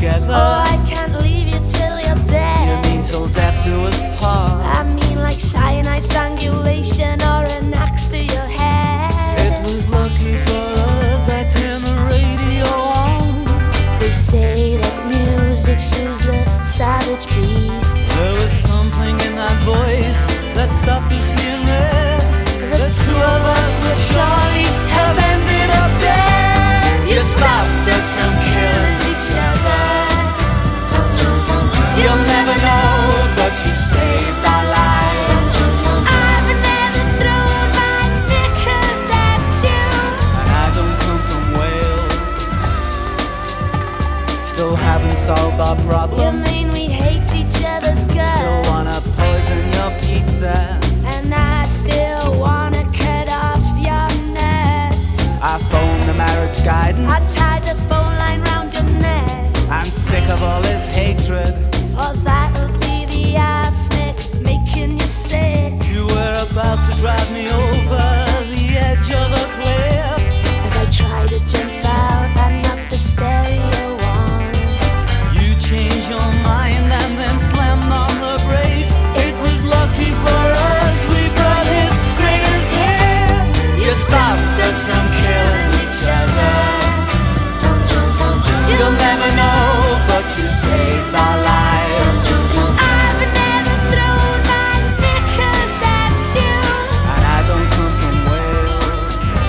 together. Oh, I can't leave you till you're dead. You mean till death do us part? I mean like cyanide strangulation or an axe to your head. It was lucky for us I turned the radio on. They say that music soothes the savage beast. There was something in that voice that stopped us seeing red. The two of us would surely have ended up dead. You stopped us from killing each other. You'll never know, but you saved our lives. I've never thrown my knickers at you. And I don't come from Wales. Still haven't solved our You problem. mean we hate each other's guts? Still wanna poison your pizza. And I still wanna cut off your nuts. I phoned the marriage I guidance. tied the phone line round your neck. I'm sick of all this hatred. Oh, that'll be the arsenic making you sick. You were about to drive me over the edge of a cliff. As I try to jump out and knock the stereo on. You changed your mind and then slammed on the brakes. It was lucky for us we brought his greatest hits. You stopped us from killing each other. You'll never know, but you saved our lives. I've never thrown my knickers at you. And I don't come from Wales.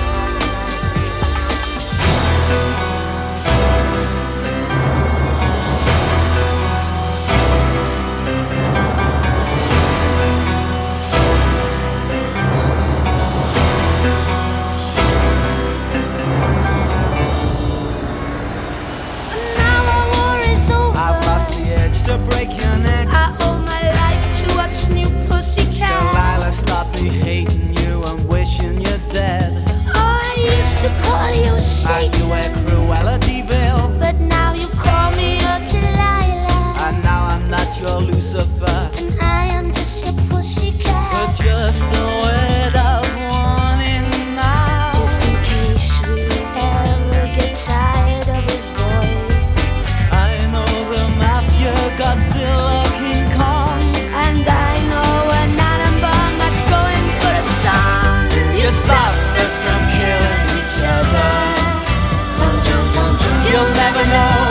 Now our war is over. I've lost the edge to break your neck. I owe my life to what's new pussycat. Delilah, stop me hating you and wishing you're dead. Oh, I used to call you And you were Satan, Cruella de Vil. but now you call me your Delilah. And now I'm not your Lucifer, And I am just your but pussycat. just a word of warning now. Just in case we ever get tired of his voice. I know the mafia, Godzilla, King Kong. And I know an atom bomb that's going for a song. You stopped us from killing each other. You'll never know,